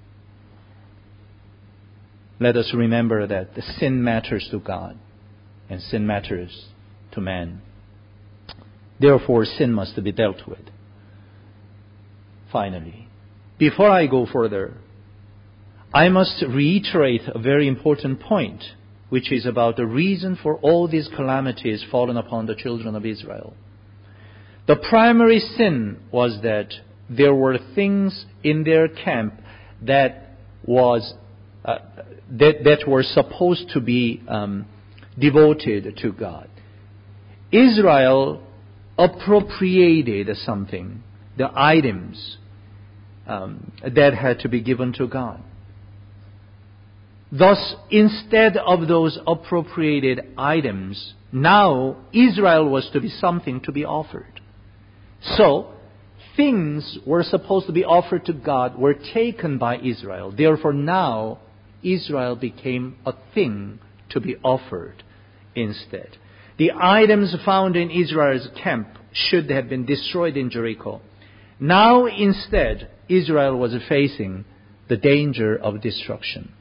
Let us remember that the sin matters to God, and sin matters to man. Therefore, sin must be dealt with. Finally, before I go further, I must reiterate a very important point, which is about the reason for all these calamities fallen upon the children of Israel. The primary sin was that there were things in their camp that was uh, that, that were supposed to be um, devoted to God. Israel appropriated something, the items um, that had to be given to God. Thus, instead of those appropriated items, now Israel was to be something to be offered. So, things were supposed to be offered to God were taken by Israel. Therefore, now Israel became a thing to be offered instead. The items found in Israel's camp should have been destroyed in Jericho. Now, instead, Israel was facing the danger of destruction.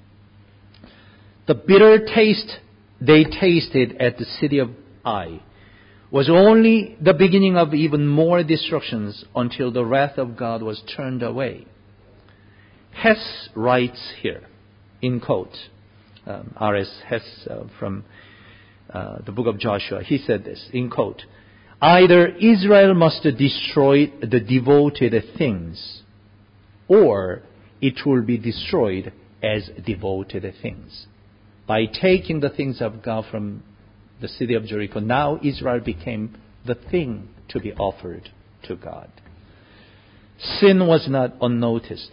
The bitter taste they tasted at the city of Ai was only the beginning of even more destructions until the wrath of God was turned away. Hess writes here, in quote, um, R S Hess uh, from uh, the book of Joshua, he said this, in quote, either Israel must destroy the devoted things, or it will be destroyed as devoted things. By taking the things of God from the city of Jericho, now Israel became the thing to be offered to God. Sin was not unnoticed.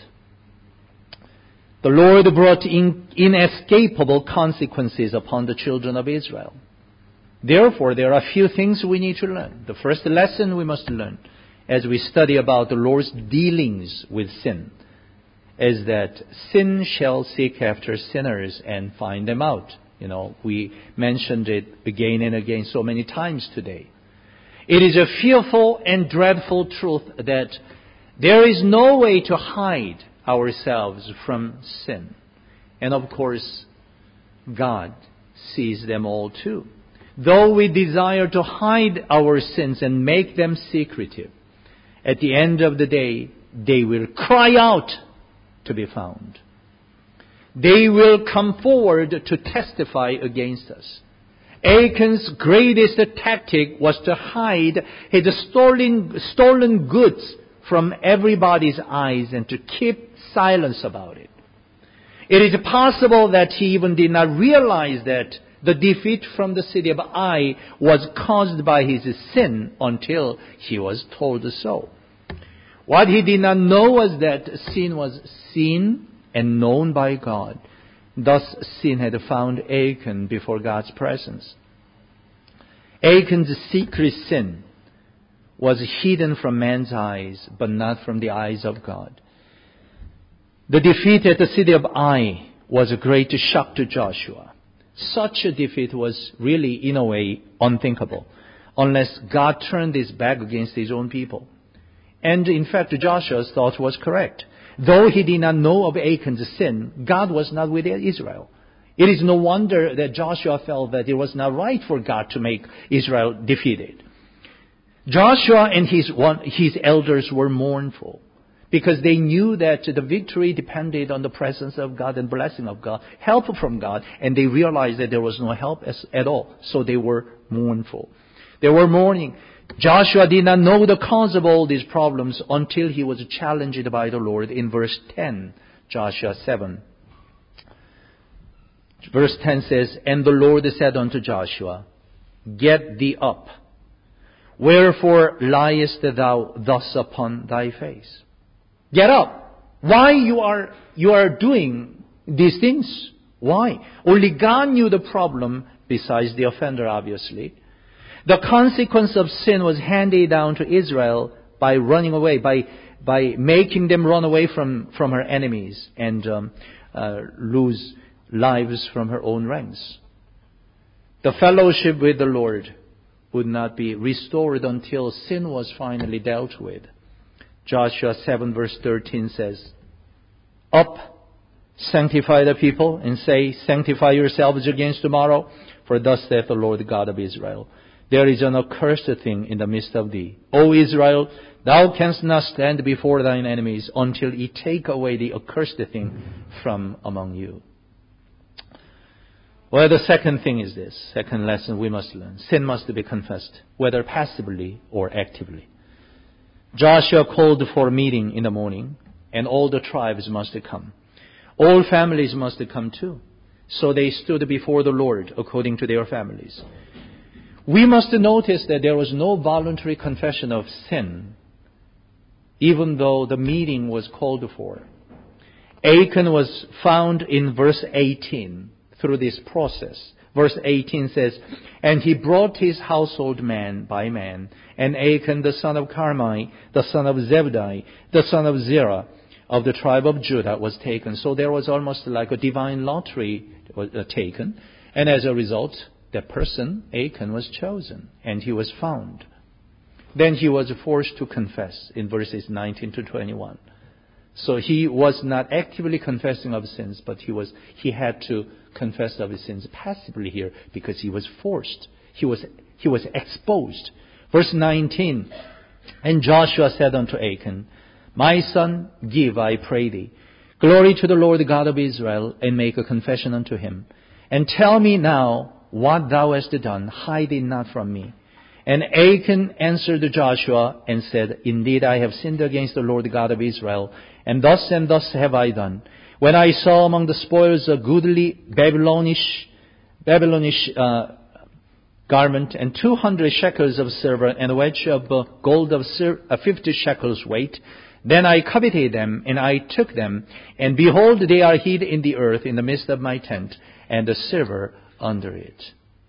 The Lord brought in inescapable consequences upon the children of Israel. Therefore, there are a few things we need to learn. The first lesson we must learn as we study about the Lord's dealings with sin is that sin shall seek after sinners and find them out. You know, we mentioned it again and again so many times today. It is a fearful and dreadful truth that there is no way to hide ourselves from sin. And of course, God sees them all too. Though we desire to hide our sins and make them secretive, at the end of the day, they will cry out to be found. They will come forward to testify against us. Achan's greatest tactic was to hide his stolen, stolen goods from everybody's eyes and to keep silence about it. It is possible that he even did not realize that the defeat from the city of Ai was caused by his sin until he was told so. What he did not know was that sin was seen and known by God. Thus, sin had found Achan before God's presence. Achan's secret sin was hidden from man's eyes, but not from the eyes of God. The defeat at the city of Ai was a great shock to Joshua. Such a defeat was really, in a way, unthinkable, unless God turned his back against his own people. And in fact, Joshua's thought was correct. Though he did not know of Achan's sin, God was not with Israel. It is no wonder that Joshua felt that it was not right for God to make Israel defeated. Joshua and his, one, his elders were mournful because they knew that the victory depended on the presence of God and blessing of God, help from God, and they realized that there was no help as, at all. So they were mournful. They were mourning. Joshua did not know the cause of all these problems until he was challenged by the Lord in verse ten, Joshua seven. Verse ten says, and the Lord said unto Joshua, get thee up. Wherefore liest thou thus upon thy face? Get up. Why you are, you are doing these things? Why? Only God knew the problem besides the offender, obviously. The consequence of sin was handed down to Israel by running away, by by making them run away from, from her enemies and um, uh, lose lives from her own ranks. The fellowship with the Lord would not be restored until sin was finally dealt with. Joshua seven verse thirteen says, Up, sanctify the people, and say, Sanctify yourselves against tomorrow, for thus saith the Lord God of Israel. There is an accursed thing in the midst of thee. O Israel, thou canst not stand before thine enemies until he take away the accursed thing from among you. Well, the second thing is this, second lesson we must learn. Sin must be confessed, whether passively or actively. Joshua called for a meeting in the morning, and all the tribes must come. All families must come too. So they stood before the Lord according to their families. We must notice that there was no voluntary confession of sin, even though the meeting was called for. Achan was found in verse eighteen through this process. Verse eighteen says, And he brought his household man by man, and Achan the son of Carmi, the son of Zebdi, the son of Zerah, of the tribe of Judah, was taken. So there was almost like a divine lottery was taken. And as a result, that person, Achan, was chosen, and he was found. Then he was forced to confess in verses nineteen to twenty-one. So he was not actively confessing of sins, but he was he had to confess of his sins passively here because he was forced. He was he was exposed. Verse nineteen, And Joshua said unto Achan, My son, give, I pray thee, glory to the Lord God of Israel, and make a confession unto him. And tell me now what thou hast done, hide it not from me. And Achan answered Joshua and said, Indeed, I have sinned against the Lord God of Israel, and thus and thus have I done. When I saw among the spoils a goodly Babylonish, Babylonish uh, garment, and two hundred shekels of silver, and a wedge of uh, gold of sir, uh, fifty shekels weight, then I coveted them, and I took them, and behold, they are hid in the earth in the midst of my tent, and the silver under it.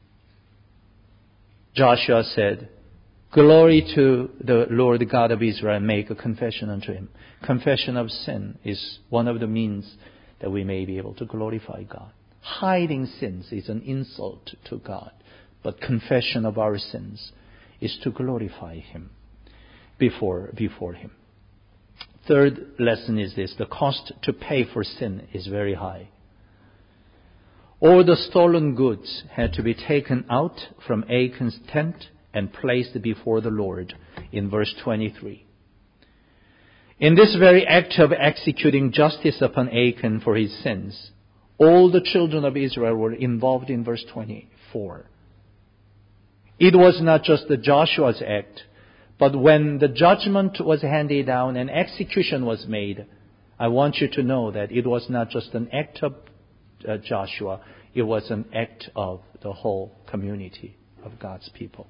Joshua said, Glory to the Lord God of Israel, make a confession unto him. Confession of sin is one of the means that we may be able to glorify God. Hiding sins is an insult to God, but confession of our sins is to glorify him before, before him. Third lesson is this: the cost to pay for sin is very high. All the stolen goods had to be taken out from Achan's tent and placed before the Lord in verse twenty-three. In this very act of executing justice upon Achan for his sins, all the children of Israel were involved in verse twenty-four. It was not just the Joshua's act, but when the judgment was handed down and execution was made, I want you to know that it was not just an act of uh, Joshua, it was an act of the whole community of God's people.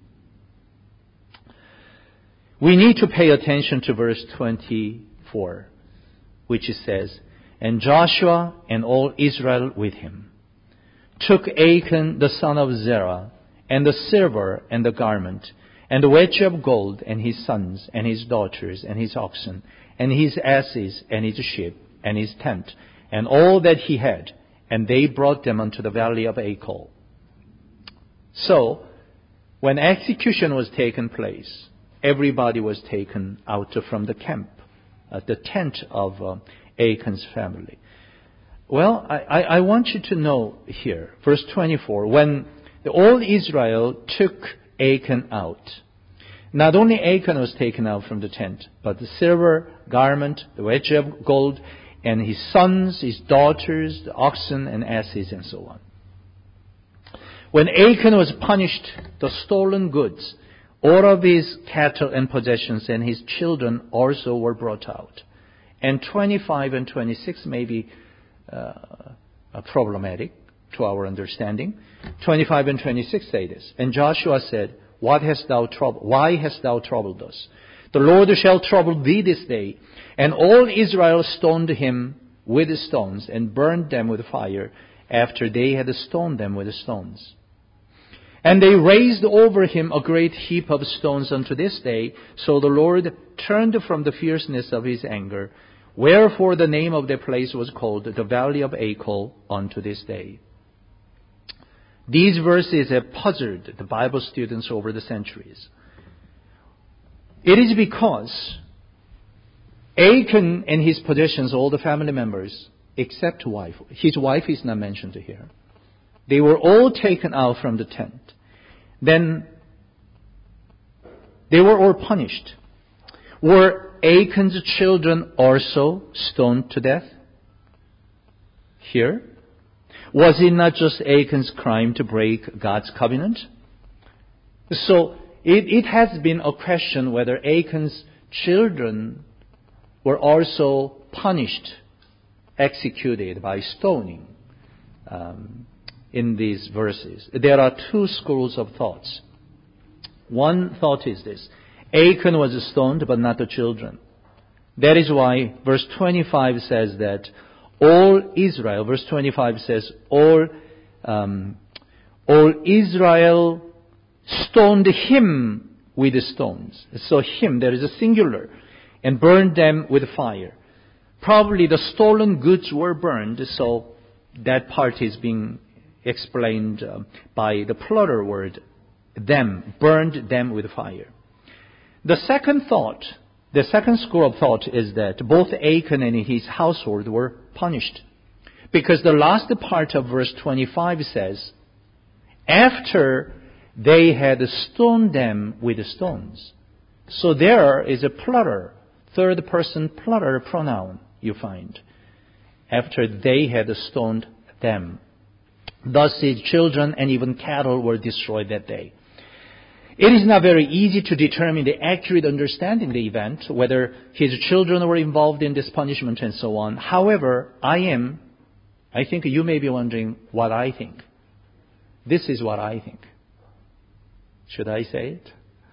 We need to pay attention to verse twenty-four, which says, And Joshua and all Israel with him took Achan the son of Zerah, and the silver and the garment, and the wedge of gold, and his sons, and his daughters, and his oxen, and his asses, and his sheep, and his tent, and all that he had, and they brought them unto the valley of Achor. So, when execution was taken place, everybody was taken out from the camp, uh, the tent of uh, Achan's family. Well, I, I, I want you to know here, verse twenty-four, when the, all Israel took Achan out, not only Achan was taken out from the tent, but the silver garment, the wedge of gold, and his sons, his daughters, the oxen and asses, and so on. When Achan was punished, the stolen goods, all of his cattle and possessions, and his children also were brought out. And twenty-five and twenty-six may be uh, problematic to our understanding. twenty-five and twenty-six say this. And Joshua said, What hast thou troubled? Why hast thou troubled us? The Lord shall trouble thee this day. And all Israel stoned him with stones and burned them with fire after they had stoned them with stones. And they raised over him a great heap of stones unto this day. So the Lord turned from the fierceness of his anger. Wherefore the name of the place was called the Valley of Achor unto this day. These verses have puzzled the Bible students over the centuries. It is because Achan and his possessions, all the family members, except wife. His wife is not mentioned here. They were all taken out from the tent. Then they were all punished. Were Achan's children also stoned to death? Here? Was it not just Achan's crime to break God's covenant? So it, it has been a question whether Achan's children were also punished, executed by stoning um, in these verses. There are two schools of thoughts. One thought is this: Achan was stoned, but not the children. That is why verse twenty-five says that all Israel, verse twenty-five says, all, um, all Israel stoned him with stones. So him, there is a singular, and burned them with fire. Probably the stolen goods were burned, so that part is being explained uh, by the plural word, them, burned them with fire. The second thought, the second school of thought is that both Achan and his household were punished. Because the last part of verse twenty-five says, after they had stoned them with stones. So there is a plural, third person plural pronoun you find. After they had stoned them. Thus his children and even cattle were destroyed that day. It is not very easy to determine the accurate understanding of the event, whether his children were involved in this punishment and so on. However, I am, I think you may be wondering what I think. This is what I think. Should I say it?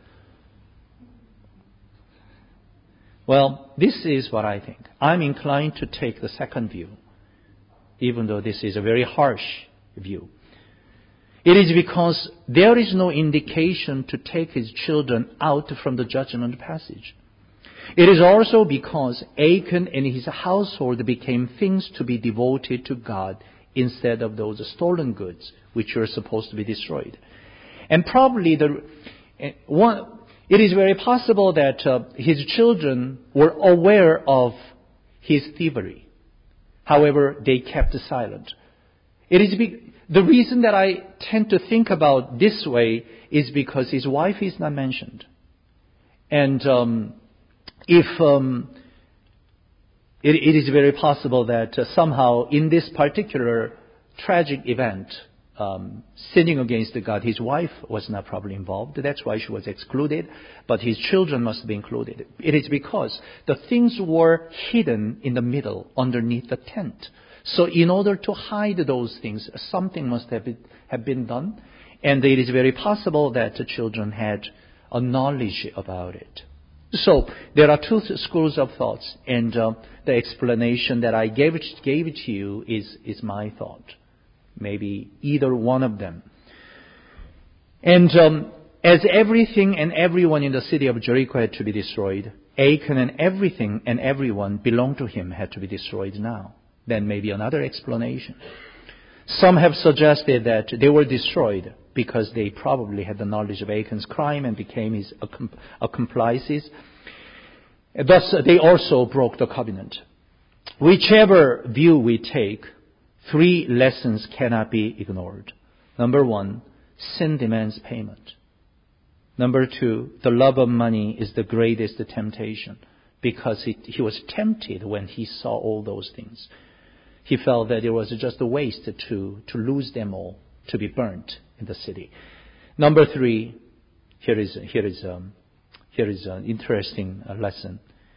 Well, this is what I think. I'm inclined to take the second view, even though this is a very harsh view. It is because there is no indication to take his children out from the judgment passage. It is also because Achan and his household became things to be devoted to God instead of those stolen goods which were supposed to be destroyed. And probably the one, it is very possible that uh, his children were aware of his thievery. However, they kept silent. It is be, the reason that I tend to think about this way is because his wife is not mentioned. And um, if um, it, it is very possible that uh, somehow in this particular tragic event, um, sinning against God, his wife was not probably involved. That's why she was excluded. But his children must be included. It is because the things were hidden in the middle, underneath the tent. So in order to hide those things, something must have been, have been done. And it is very possible that the children had a knowledge about it. So there are two schools of thoughts. And uh, the explanation that I gave, gave to you is, is my thought. Maybe either one of them. And um, as everything and everyone in the city of Jericho had to be destroyed, Achan and everything and everyone belonged to him had to be destroyed now. Then maybe another explanation. Some have suggested that they were destroyed because they probably had the knowledge of Achan's crime and became his accomplices. Thus, they also broke the covenant. Whichever view we take, three lessons cannot be ignored. Number one, sin demands payment. Number two, the love of money is the greatest temptation because he, he was tempted when he saw all those things. He felt that it was just a waste to, to lose them all, to be burnt in the city. Number three, here is, here is, um, here is an interesting lesson.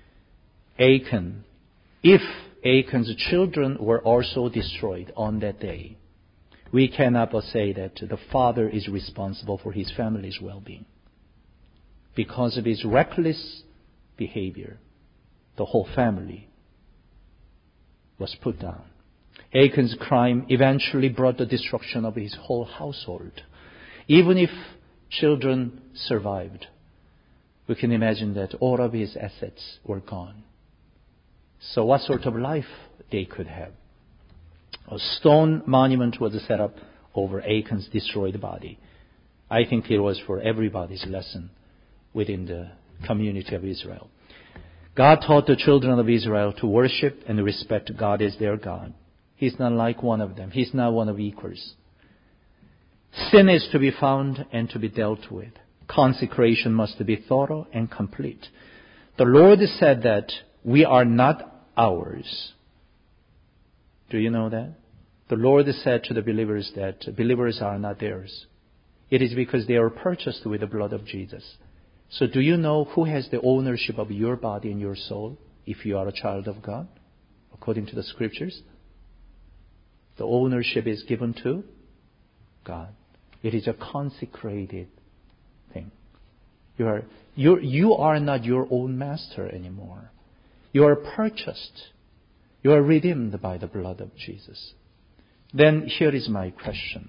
Achan, if Achan's children were also destroyed on that day, we cannot but say that the father is responsible for his family's well-being. Because of his reckless behavior. The whole family was put down. Achan's crime eventually brought the destruction of his whole household. Even if children survived, we can imagine that all of his assets were gone. So what sort of life they could have? A stone monument was set up over Achan's destroyed body. I think it was for everybody's lesson within the community of Israel. God taught the children of Israel to worship and respect God as their God. He's not like one of them. He's not one of equals. Sin is to be found and to be dealt with. Consecration must be thorough and complete. The Lord said that we are not ours. Do you know that? The Lord said to the believers that believers are not theirs. It is because they are purchased with the blood of Jesus. So do you know who has the ownership of your body and your soul if you are a child of God? According to the scriptures, the ownership is given to God. It is a consecrated thing. You are, you, you are not your own master anymore. You are purchased. You are redeemed by the blood of Jesus. Then here is my question.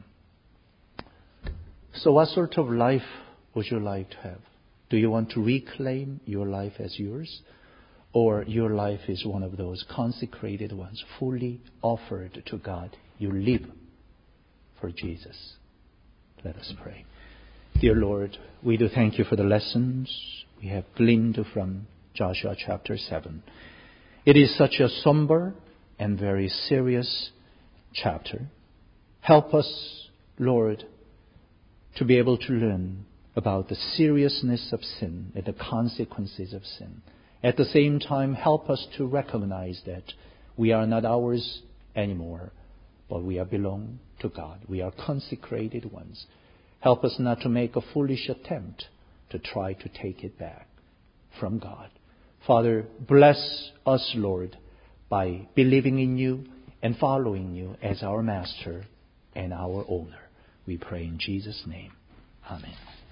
So what sort of life would you like to have? Do you want to reclaim your life as yours? Or your life is one of those consecrated ones, fully offered to God? You live for Jesus. Let us pray. Dear Lord, we do thank you for the lessons we have gleaned from Joshua chapter seven. It is such a somber and very serious chapter. Help us, Lord, to be able to learn about the seriousness of sin and the consequences of sin. At the same time, help us to recognize that we are not ours anymore, but we are belong to God. We are consecrated ones. Help us not to make a foolish attempt to try to take it back from God. Father, bless us, Lord, by believing in you and following you as our master and our owner. We pray in Jesus' name. Amen.